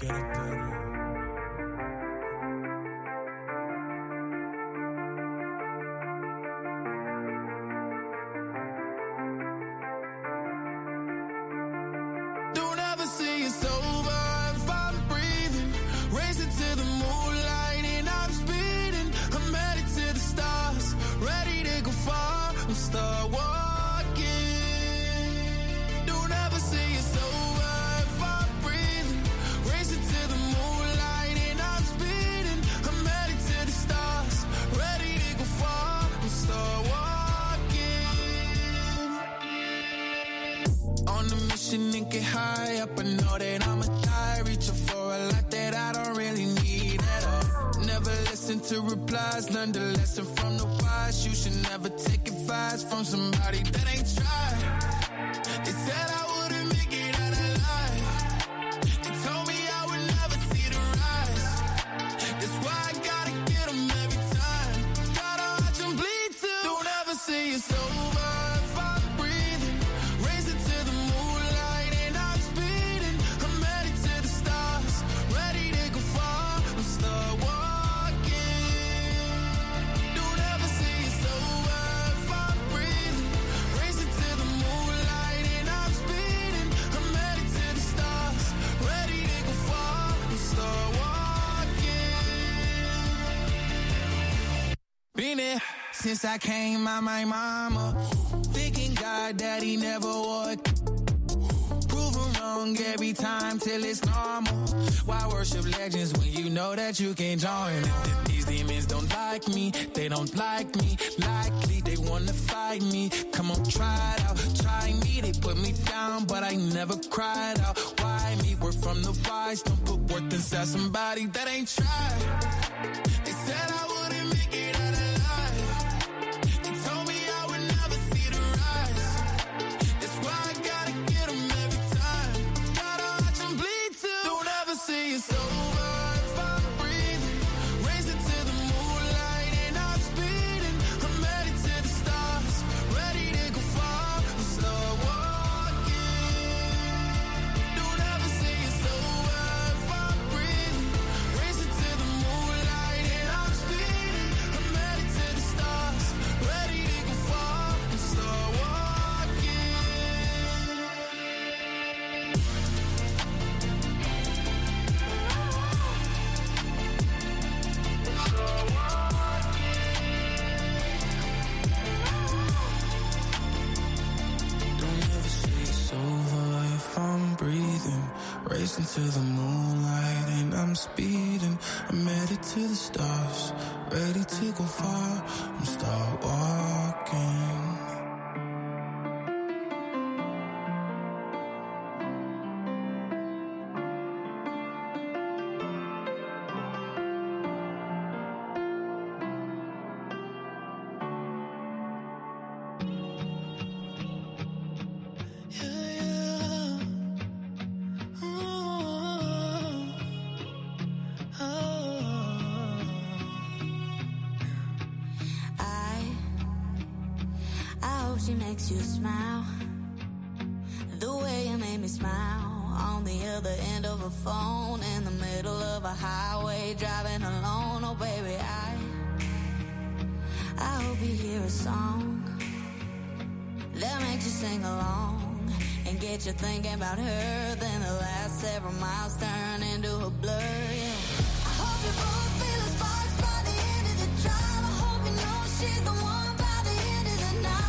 And get high up, I know that I'ma die, reaching for a lot that I don't really need at all. Never listen to replies, learn the lesson from the wise. You should never take advice from somebody that ain't tried. They said I wouldn't make it out alive. They told me I would never see the rise. That's why I gotta get them every time. Gotta watch them bleed too. Don't ever say it's over. Since I came out my mama, thinking God that he never would. Proven wrong every time till it's normal. Why worship legends when you know that you can't join them? These demons don't like me, they don't like me. Likely they wanna fight me. Come on, try it out, try me. They put me down, but I never cried out. Why me? We're from the wise, don't put worth inside somebody that ain't tried. They said I wouldn't make it out alive. It's over if I'm breathing. Raise it to the moonlight and I'm speeding. I'm headed to the stars, ready to go far and start walking. Don't ever say it's over if I'm breathing. Raise it to the moonlight and I'm speeding. I'm headed to the stars, ready to go far and start walking. I'm breathing, racing to the moonlight and I'm speeding. I'm headed to the stars, ready to go far and start walking. She makes you smile the way you made me smile on the other end of a phone in the middle of a highway driving alone. Oh baby, I hope you hear a song that makes you sing along and get you thinking about her. Then the last several miles turn into a blur. Yeah. I hope you both feel the sparks by the end of the drive. I hope you know she's the one by the end of the night.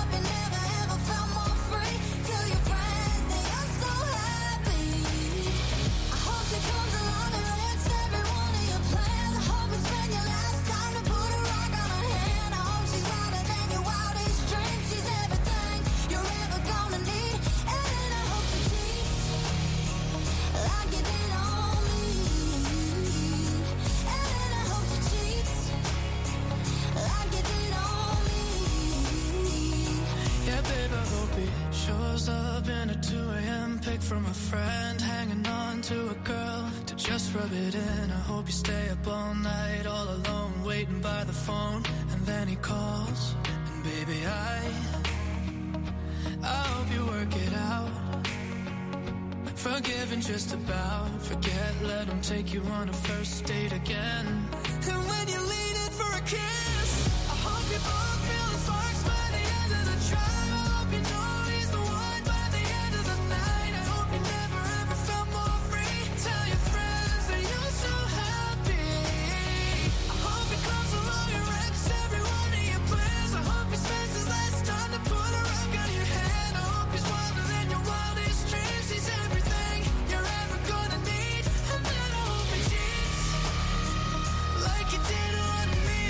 Shows up in a 2 a.m. pic from a friend, hanging on to a girl to just rub it in. I hope you stay up all night, all alone, waiting by the phone. And then he calls, and baby, I hope you work it out. forgiven just about. Forget, let him take you on a first date again. And when you lean in for a kiss, I hope you both feel the sparks by the end of the drive. I hope you know he's the one by the end of the night. I hope you never ever felt more free. Tell your friends that you're so happy. I hope he comes along and wrecks every one of your plans. I hope he spends his last time to put a rock on your hand. I hope he's wilder than your wildest dreams. He's everything you're ever gonna need. And then I hope he cheats like you did on me.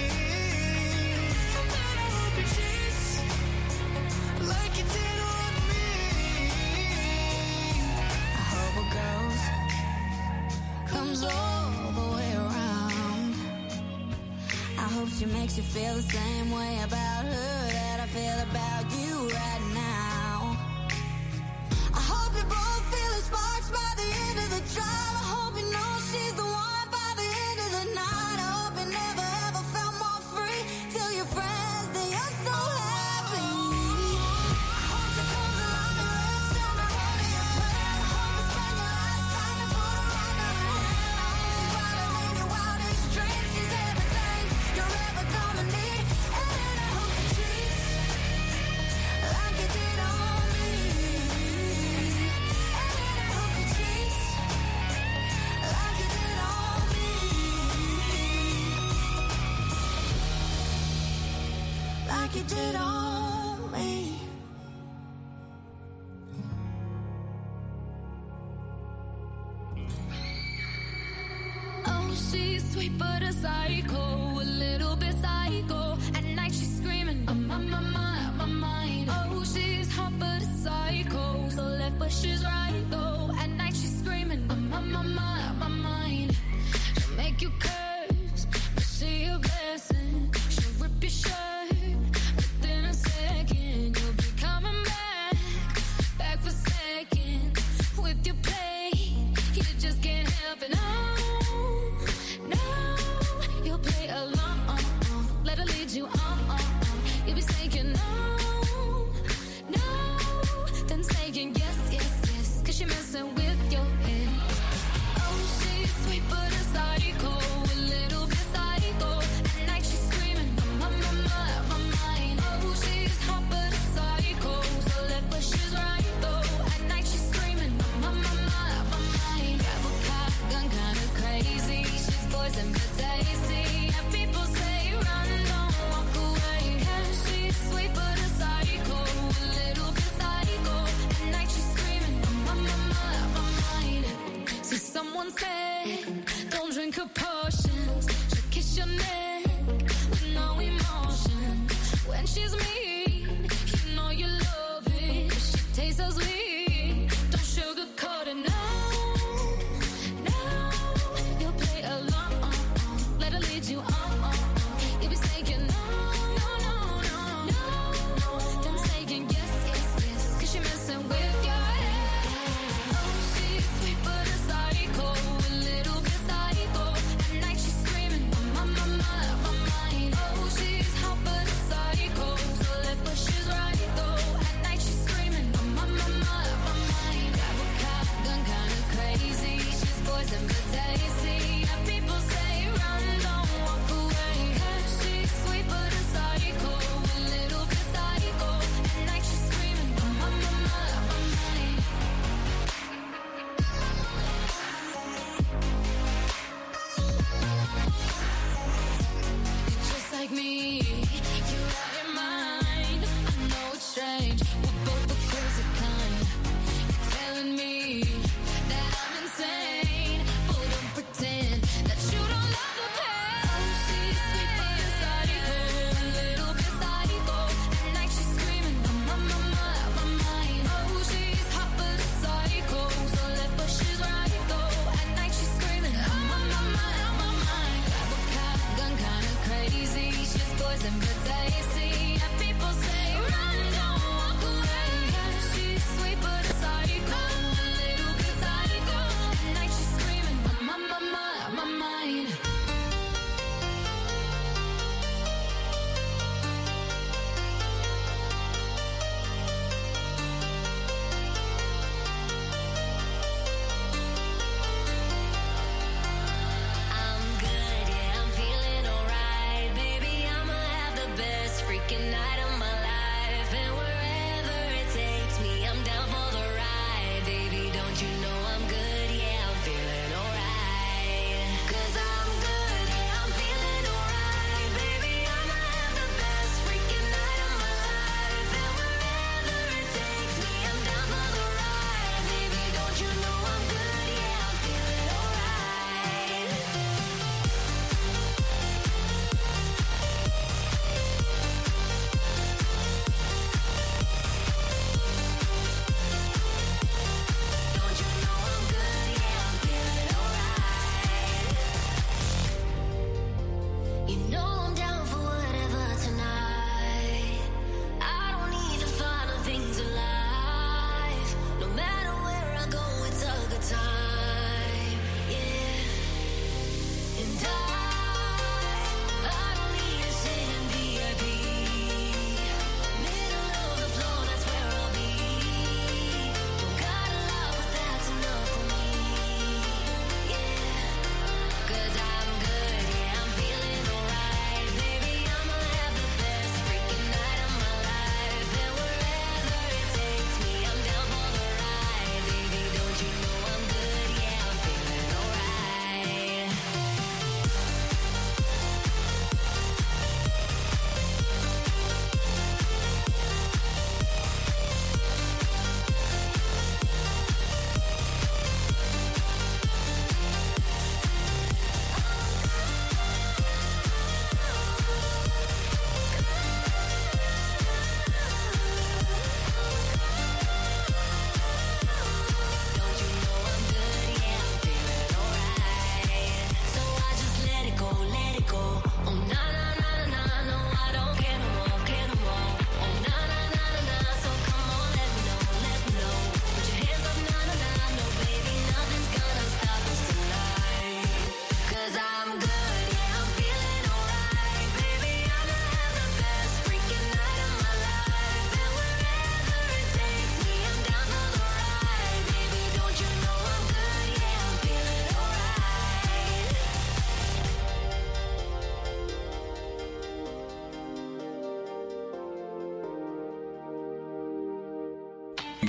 And then I hope he cheats like you did on me. I hope it goes, comes all the way around. I hope she makes you feel the same way about her that I feel about you right now. I hope you both feel the sparks by the end of the drive. I hope you know she's the one by the end of the night. I hope you never ever felt more free. Tell your friends that you're so happy. I hope she comes along and wrecks every one of your plans. I hope you spend your last time to put a rock on her hand. I hope she's wilder than your wildest dreams. She's everything you're ever gonna need. And then I hope she treats like you did on me. And then I hope she treats like you did on me. Like you did on me. Oh, she's sweet but a psycho, a little bit psycho. At night she's screaming, I'm on my mind. Oh, she's hot but a psycho, so left but she's right though. At night she's screaming, I'm on my mind. She'll make you curse, but she a blessing. She'll rip your shirt within a second. You'll be coming back for seconds with your play. You just can't help it. No, you'll play along. Let her lead you on. You'll be saying no, then saying yes, 'cause she messing with your head. Oh, she's sweet but a psycho, a little bit psycho. At night she's screaming, I'm on my mind. Oh, she's hot but a psycho, so left but she's right though. At night she's screaming, I'm on my mind. Grab a cop, gun kinda crazy. She's poison but tasty. And people say run, don't walk away. Yeah, she's sweet but a psycho, a little bit psycho. At night she's screaming, I'm on my mind. See, someone said, don't drink her potions. She'll kiss your neck with no emotion. When she's mean, you know you love it. She tastes so sweet, don't sugarcoat it. No, you'll play along. Let her lead you on. You'll be saying no, then saying yes, 'cause she messing with your head. Oh, she's sweet but a psycho, a little bit psycho. At night she's screaming, I'm on my mind. Oh, she's hot but a psycho, so left but she's right though. At night she's screaming, I'm on my mind. Grab a cop, gun kinda crazy. She's poison but tasty. And people say run, don't walk away. 'Cause she's sweet but a psycho, a little bit psycho. At night she's screaming, I'm on my mind. You're just like me, you're out your mind. I know it's strange, we're both the crazy kind. You're telling me that I'm insane, but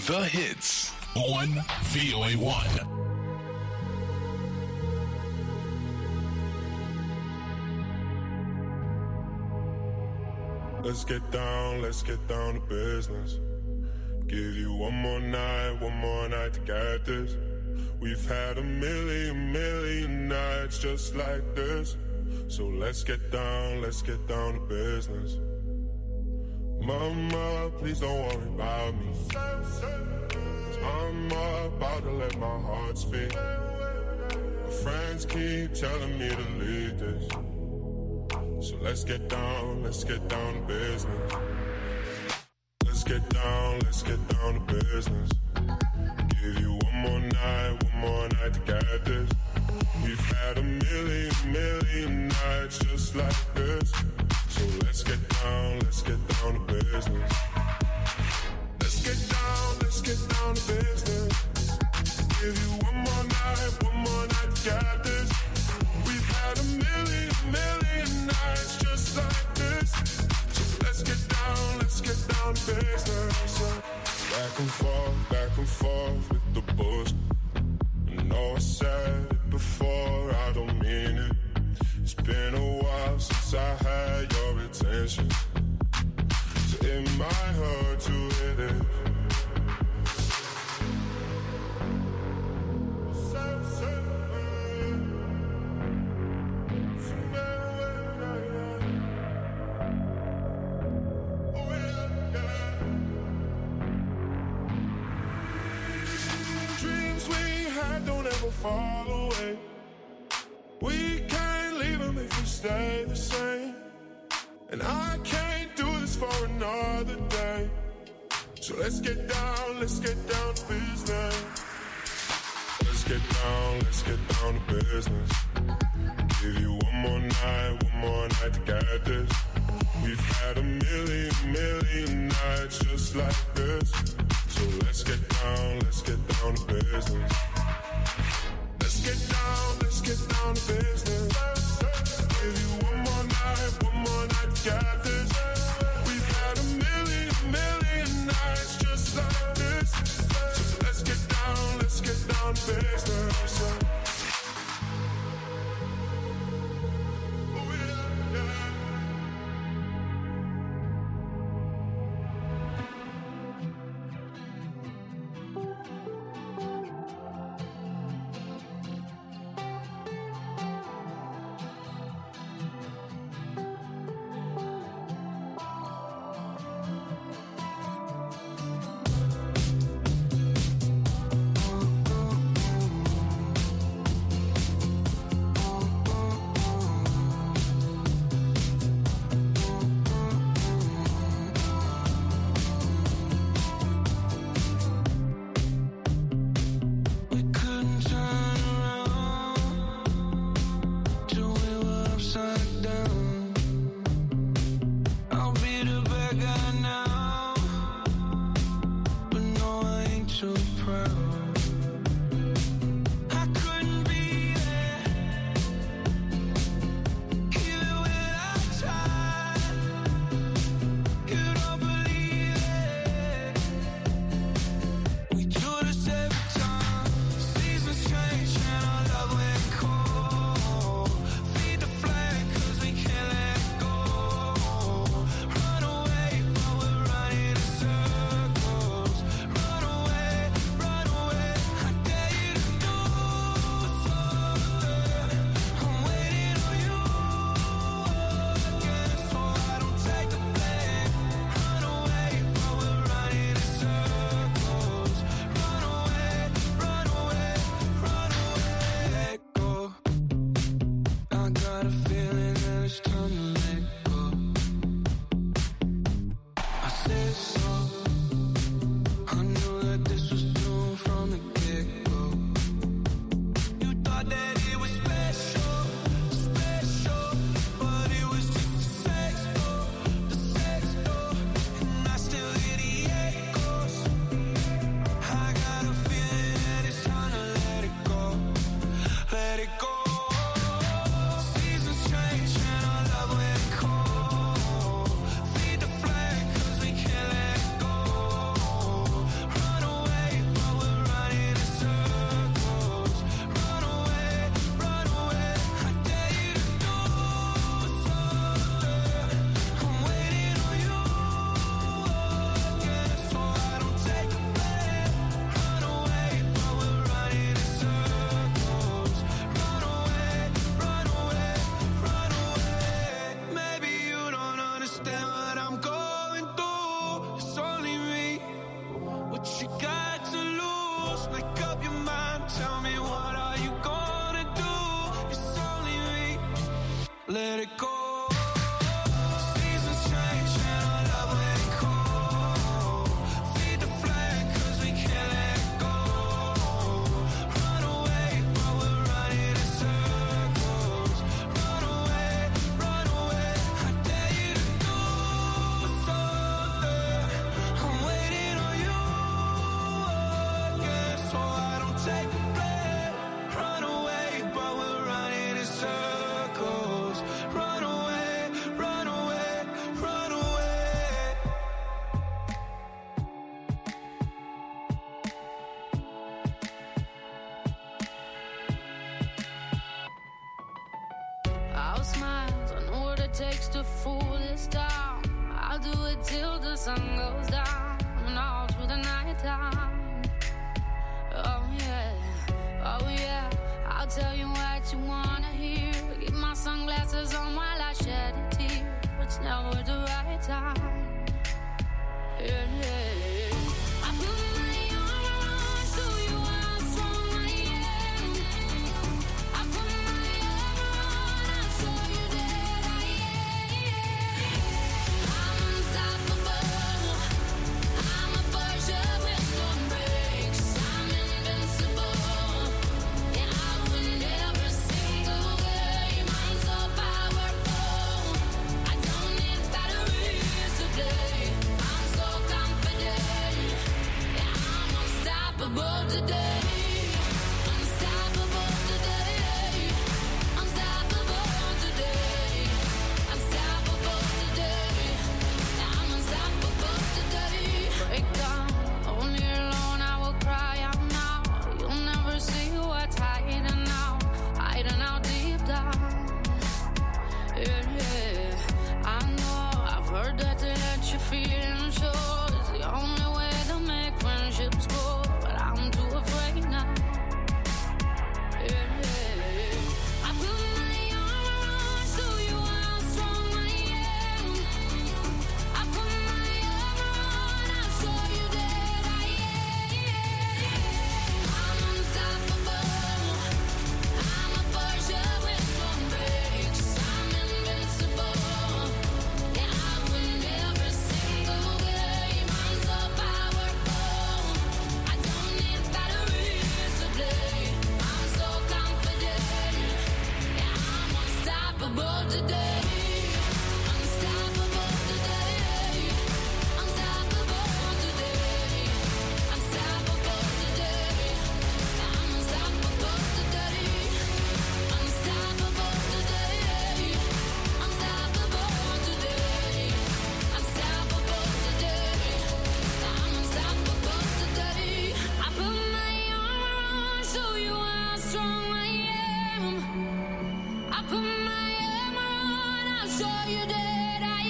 The hits on VOA1. Let's get down to business. Give you one more night to get this. We've had a million nights just like this. So let's get down to business. Mama, please don't worry about me. 'Cause I'm about to let my heart speak. My friends keep telling me to leave this. So let's get down to business. Let's get down to business. Give you one more night to get this. We've had a million nights just like this. So let's get down to business. Let's get down to business. Give you one more night to get this. We've had a million nights just like this. So let's get down to business. Back and forth with the bush. I know I said it before, I don't mean it. It's been a while since I had your attention. So it might hurt to hit it. Fall away. We can't leave them if we stay the same. And I can't do this for another day. So let's get down to business. Let's get down to business. Give you one more night to get this. We've had a million nights just like this. So let's get down to business. Let's get down to business. Give you one more night to get this. We've had a million nights just like this. So let's get down to business. Tell me what are you gonna do? It's only me. Let it go. Takes to fool this town. I'll do it till the sun goes down and all through the night time. Oh yeah, I'll tell you what you wanna hear. Keep my sunglasses on while I shed a tear. It's never the right time. Yeah. I put my arm around, show you how strong I am. I put my arm around, I'll show you that I am. I'm unstoppable. I'm a Porsche with no brakes. I'm invincible. Yeah, I win every single game. I'm so powerful. I don't need batteries to play. I'm so confident. Yeah, I'm unstoppable today. Unstoppable today. Unstoppable today. Unstoppable today. Yeah, I'm unstoppable today. Break down, only alone I will cry out now. You'll never see what's hiding out deep down. Yeah. I know, I've heard that to let you feel sure is the only way to make friendships grow, but I'm too afraid now. Yeah. I put my arm around, show you how strong I am. I put my arm around, I'll show you that I am. I'm unstoppable. I'm a Porsche with no brakes. I'm invincible. Yeah, I win every single game. I'm so powerful. I don't need batteries to play. I'm so confident. Yeah, I'm unstoppable today. Unstoppable today. Unstoppable today. Unstoppable today. I'm unstoppable today. Unstoppable today. Unstoppable today. Unstoppable today. I'm unstoppable today. I put my arm around, show you how strong I am. I put my arm around, I'll show you that I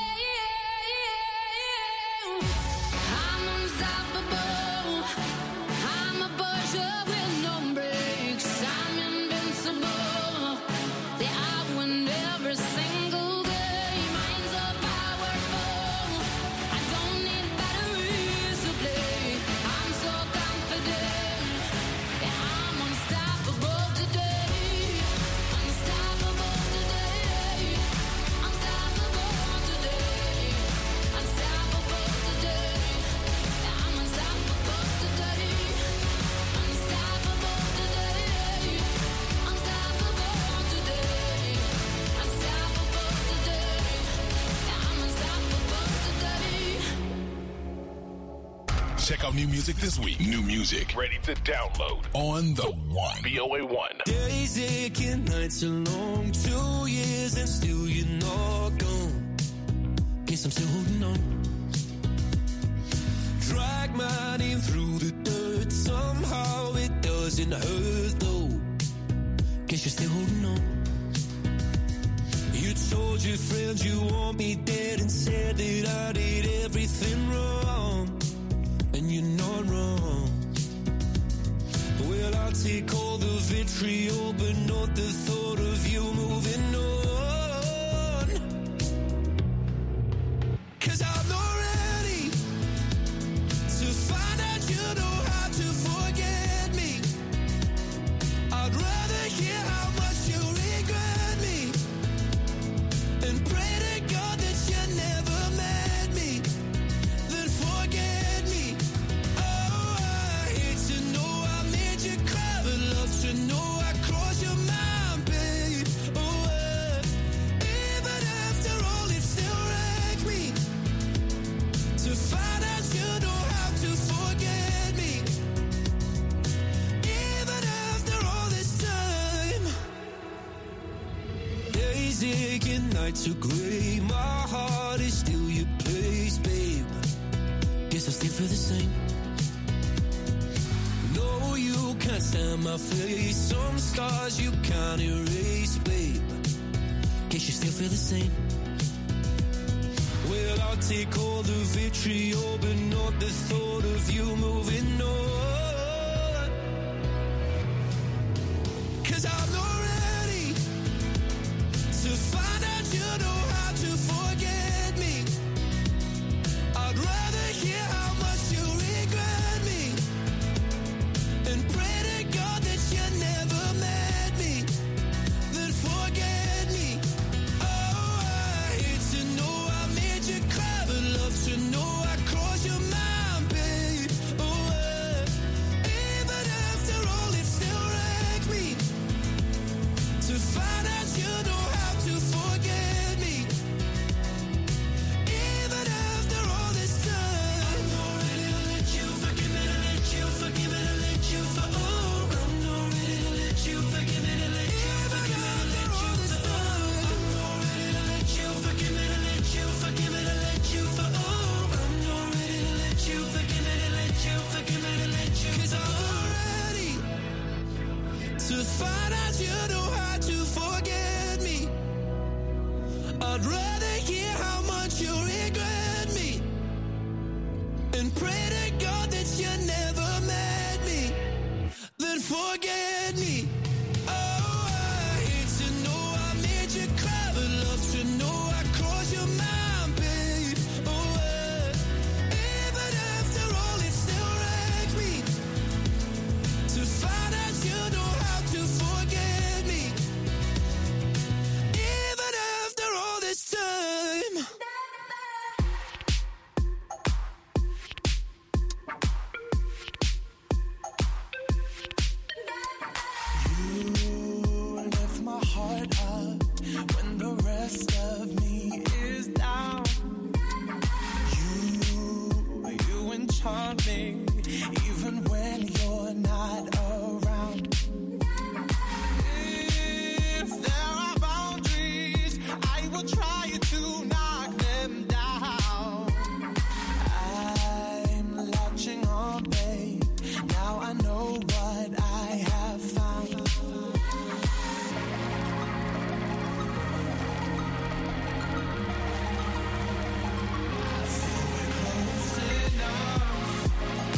am. I'm unstoppable. I'm a Porsche with no brakes. I'm invincible. Yeah, I win every single game. I'm so powerful. I don't need batteries to play. I'm so confident. Yeah, I'm unstoppable today. Unstoppable today. Unstoppable today. Unstoppable today. Yeah, I'm unstoppable today. Unstoppable today. Unstoppable today. Unstoppable today. Yeah, I'm unstoppable today. Check out new music this week. New music ready to download on the One. VOA1. Days aching, nights are long, 2 years and still you're not gone. Guess I'm still holding on. Drag my name through the dirt, somehow it doesn't hurt though. Guess you're still holding on. You told your friends you want me dead and said that I did everything wrong. And you're not wrong. Well, I'll take all the vitriol, but not the thought of you moving on. 'Cause I'm not ready to find out you know how to forget me. to know I crossed your mind, babe. Oh, even after all, it still wrecks me to find out you know how to forget me. Even after all this time, days aching, nights are gray. My heart is still your place, babe. Guess I still feel the same. No, you can't stand my face. Some scars you can't erase, babe. Guess you still feel the same. Well, I'll take all the vitriol, but not the thought of you moving on. 'Cause I'm not ready to find out you know how to forget me. I'd rather hear how much you regret me and pray to God that you never met me, then forget me. Oh, I hate to know I made you cry, but love to know I crossed your mind, babe. Oh, even after all, it still wrecks me to find out you know how to forget me. Even after all this time, I'm not ready to let you forgive me, to let you forgive me, to let you for. Oh, I'm not ready to let you forgive me, to let you forgive me, to let you for. I'm not ready to let you forgive me, to let you forgive me, to let you for. Oh, I'm not ready to let you forgive me, to let you forgive me, to let you. 'Cause I'm not ready to find out you know how to forget me. I'd rather hear how much you regret me and pray to God that you never met me, then forget me. Oh, I hate to know I made you cry, but love to know I crossed your mind, babe. Oh, even after all, it still wrecks me to find out you know how to forget me. Even after all this time. You lift my heart up when the rest of me is down. You enchant me even when you're not around. If there are boundaries, I will try to knock them down. I'm latching on, babe. Now I know what I have found. I feel we're close enough.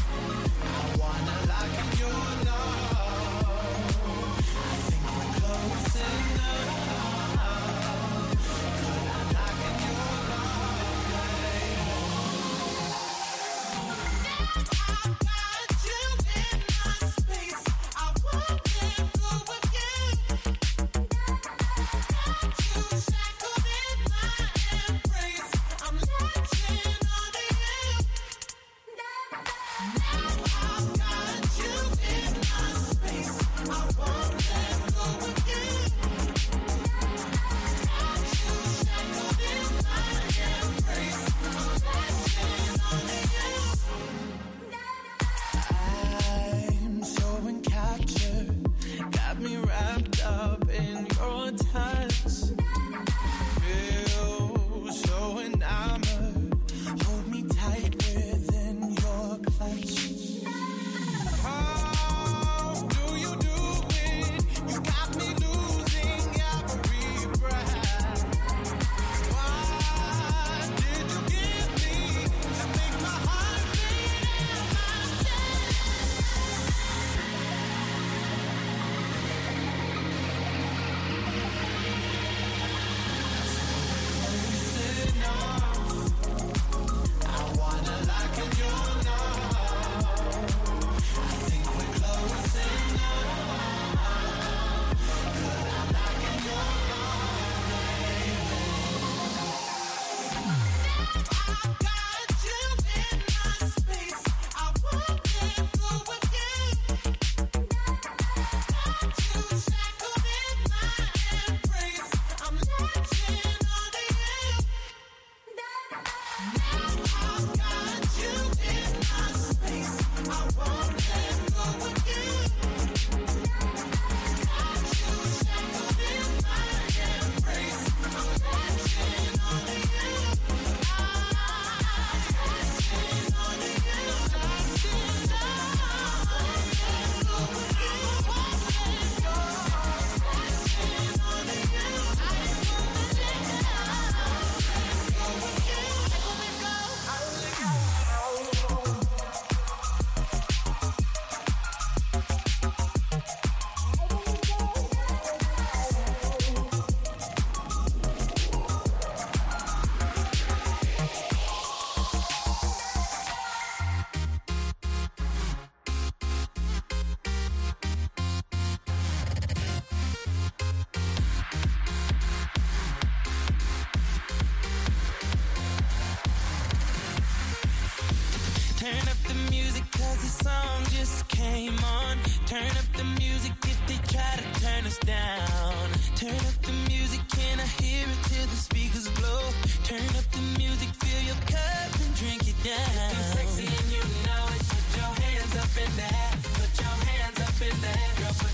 song just came on. Turn up the music if they try to turn us down. Turn up the music, can I hear it till the speakers blow? Turn up the music, fill your cup and drink it down. If you're sexy and you know it, put your hands up in the air. Put your hands up in the air. Girl, put